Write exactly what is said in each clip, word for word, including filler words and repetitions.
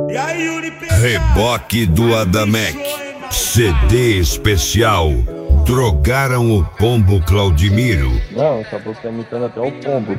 Reboque do Adamec, C D especial. Drogaram o pombo Claudimiro. Não, essa boca tá imitando até o pombo.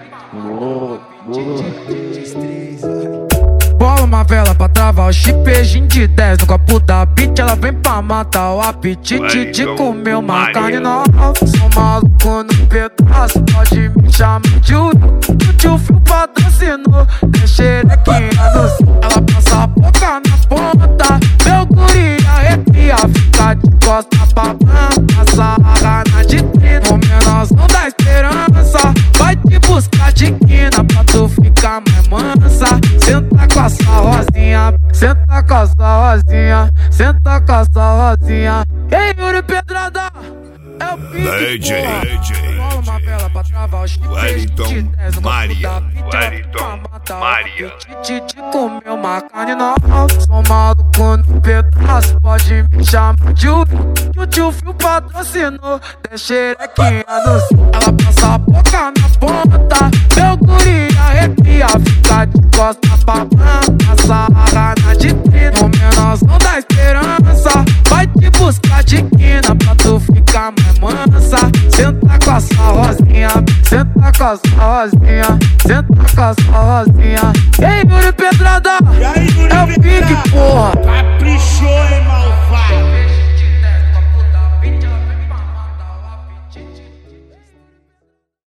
Bola uma vela pra travar o chipejinho de dez no copo da bitch. Ela vem pra matar o apetite de comer uma carne nova. Sou maluco no pedaço, pode me chamar de o tio fio patrocinou, tem xerequinha no céu. Ela passa a boca na ponta, meu guri arrepia, fica de costa pra branca, sarra na de trina. O menorzão da esperança vai te buscar de quina pra tu ficar mais mansa. Senta com a sua rosinha, senta com a sua rosinha, senta com a sua rosinha. Ei, Yuri Pedrada, é o pique, porra. Rola uma vela pra travar os Wellington Maria, Wellington Maria. De comer uma carne nova. Sou maluco no pedaço, pode me chamar de o que o tio fio patrocinou, tem xerequinha no céu. Ela passa a boca na ponta, meu guri arrepia, fica de costa pra branca, sarra na de trina. O menorzão da esperança vai te buscar de quina pra tu ficar mais mansa. Senta com a sua rosinha, senta com a sua rosinha, senta com a sua rosinha. Ei, Yuri